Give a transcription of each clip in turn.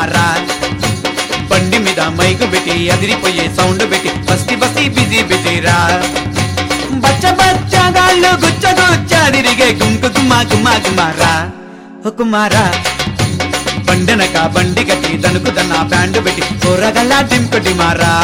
కుమారా బండి మీద మైకు పెట్టి అదిరిపోయే సౌండ్ పెట్టి బస్తీ బస్తీ బిజీ బిజీరా బచ్చ బచ్చగాళ్ళు గుచ్చ గుచ్చ తిరిగే గుంకు గుమ్మా గుమ్మా కుమారా ఓ కుమారా బండెనక బండి కట్టి దనుకు దన్న బ్యాండ్ పెట్టి కూరగల్లా డింపటి మారా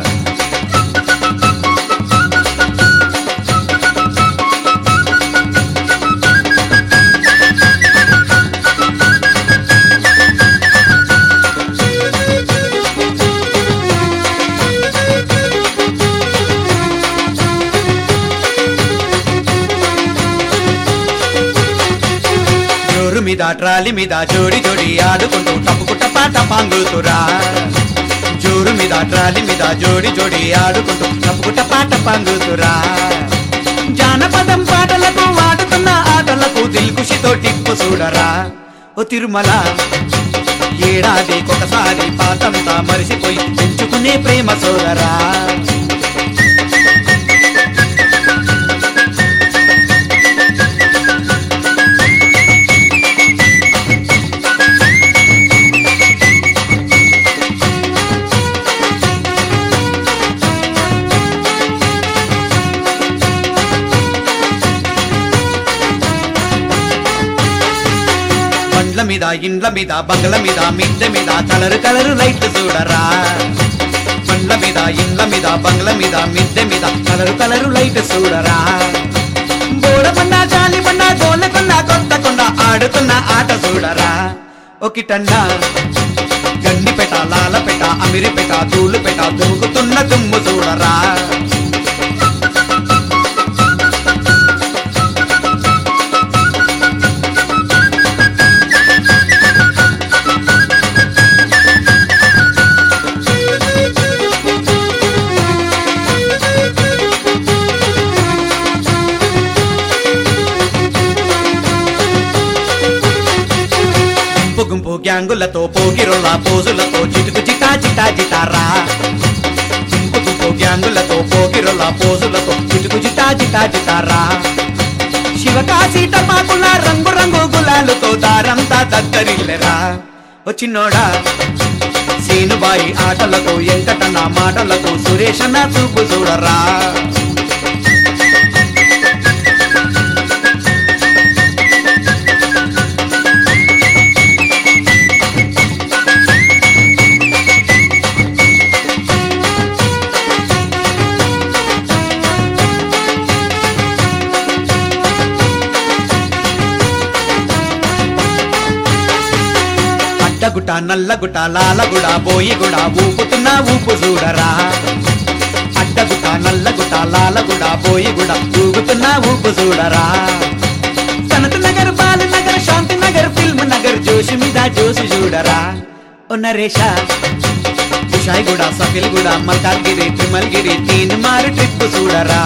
మీద ట్రాలీ మీద జోడి జోడి ఆడుకుంటూ టప్పుకుట్ట పాట పాంగుతురా జోరు మీద ట్రాలీ మీద జోడి జోడి ఆడుకుంటూ టప్పుకుట్ట పాట పాంగుతురా జానపదం పాటలకు వాడుతున్న ఆటలకు దిల్కుషితో టిప్పు చూడరా ఓ తిరుమల ఏడాదికొకసారి పాతంతా మరిసిపోయి పెంచుకునే ప్రేమ సోదరా మీద ఇండ్ల మీద బంగ్ల మీద మిద్దె మీద కలరు కలరు లైట్లు చూడరా బండ్ల మీద ఇండ్ల మీద బంగ్ల మీద మిద్దె మీద కలరు కలరు లైట్ చూడరా బోడబండ జాలిబండ గోలకొండ కొత్త కొండ ఆడుతున్న ఆట చూడరా ఒకటన్నా గండిపేట లాలపేట అమిరిపేట ధూళుపేట దూకుతున్న దుమ్ము చూడరా గుంపు గ్యాంగులతో పోగిరొల్ల పోజులతో చిటుకు చిటా చిటా చిటారా గుంపు గుంపు గ్యాంగులతో పోగిరొల్ల పోజులతో చిటుకు చిటా చిటా చిటారా శివకాశీ టపాకుల రంగు రంగు గులాలతో దారంతా దద్దరిల్లెరా ఓ చిన్నోడా సీనుబాయి ఆటలతో ఎంకటన్న మాటలతో సురేషన్న చూపు చూడరా అడ్డగుట నల్లగుట లాలగుడ బోయిగుడ ఊపుతున్న ఊపు చూడరా అడ్డగుట నల్లగుట లాలగుడ బోయిగుడ ఊగుతున్న ఊపు చూడరా సనత్ నగర్ బాల్ నగర్ శాంతి నగర్ ఫిల్మ్ నగర్ జోషి మీద జోషి చూడరా ఓ నరేష విషాయిగూడ సఫిల్గూడ మల్కాజ్గిరి తిరుమలగిరి తీన్ మారు ట్రిప్ చూడరా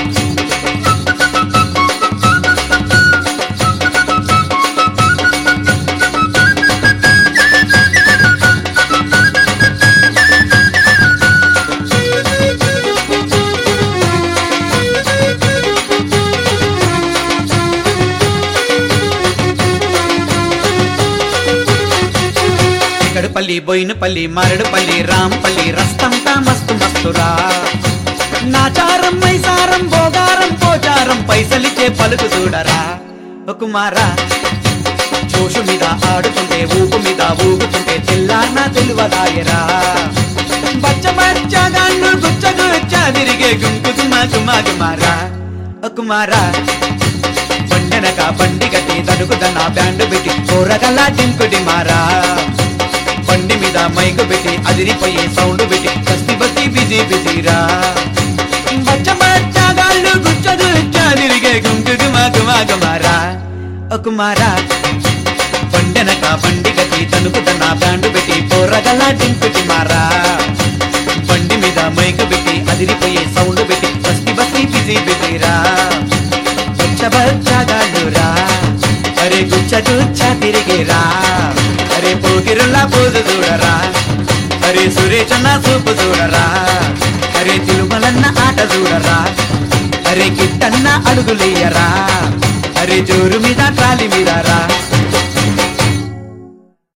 పల్లి బోయినపల్లి మరడుపల్లి రాంపల్లి రస్తంతా మస్తు మస్తురా నాచారం మైసారం భోగారం పోచారం పైసలిచ్చే పలుకు చూడరా ఓ కుమారా జోషు మీద ఆడుతుంటే ఊపు మీద ఊగుతుంటే తెల్లార్నా తెలువదాయరా బచ్చ బచ్చగాళ్ళు గుచ్చ గుచ్చ తిరిగే గుంకు గుమా గుమా గుమారా ఓ కుమారా బండెనక బండి కట్టి దడుకు దన్న బ్యాండ్ పెట్టి కూరగల్లా డింకుడి మారా బండి మీద మైకు పెట్టి అదిరిపోయే సౌండ్ పెట్టి బస్తీ బస్తీ బిజీ బిజీరా బచ్చ బచ్చగాళ్ళు గుచ్చ గుచ్చ తిరిగే గుంకు గుమా గుమా గుమారా ఓ కుమారా బండెనక బండి కట్టి తనుకు తన బ్యాండ్ పెట్టి కూరగల్లా డింకుటి మారా బండి మీద మైకు పెట్టి అదిరిపోయే సౌండ్ పెట్టి బస్తీ బస్తీ బిజీ బిజీరా బచ్చ బచ్చగాళ్ళురా అరే గుచ్చ గుచ్చ తిరిగేరా అరే పోగిరుల్లా పోజు చూడరా అరే సురేషన్న చూపు చూడరా అరే తిరుమలన్న ఆట చూడరా అరే కిట్టన్న అడుగులేయరా అరే జోరు మీద ట్రాలీ మీద రా